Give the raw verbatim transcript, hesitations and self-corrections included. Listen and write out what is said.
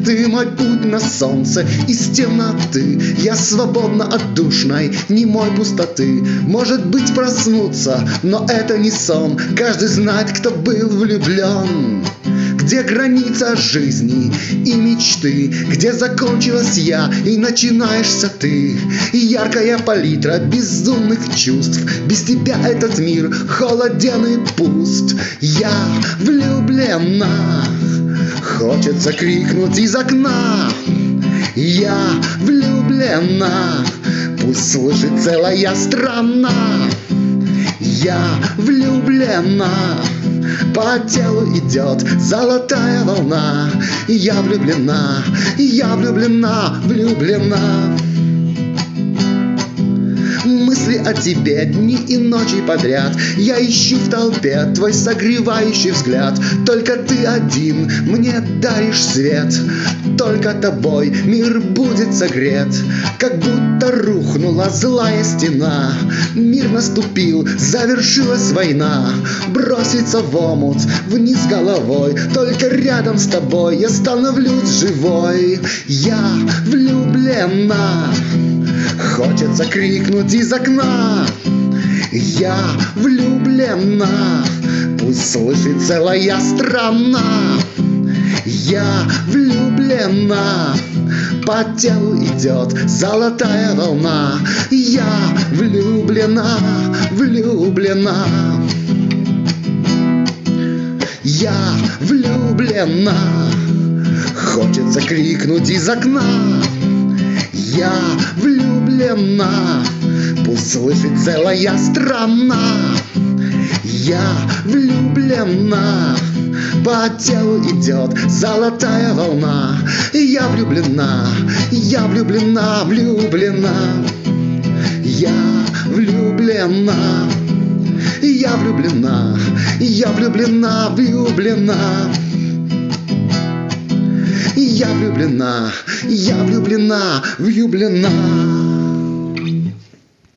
Ты мой путь на солнце из темноты. Я свободна от душной, немой пустоты. Может быть, проснуться, но это не сон. Каждый знает, кто был влюблен. Где граница жизни и мечты, где закончилась я и начинаешься ты. И яркая палитра безумных чувств. Без тебя этот мир холоден и пуст. Я влюблена, хочется крикнуть из окна. Я влюблена, пусть слышит целая страна. Я влюблена, по телу идет золотая волна. Я влюблена, я влюблена, влюблена. Мысли о тебе дни и ночи подряд. Я ищу в толпе твой согревающий взгляд. Только ты один мне даришь свет. Только тобой мир будет согрет. Как будто рухнула злая стена. Мир наступил, завершилась война. Броситься в омут вниз головой. Только рядом с тобой я становлюсь живой. Я влюблена, хочется крикнуть из окна. Я влюблена, пусть слышит целая страна. Я влюблена, по телу идет золотая волна. Я влюблена, влюблена. Я влюблена, хочется крикнуть из окна. Я влюблена, пусть слышит целая страна. Я влюблена, по телу идет золотая волна. Я влюблена, я влюблена, влюблена. Я влюблена, я влюблена, я влюблена, влюблена. Я влюблена, я влюблена, влюблена.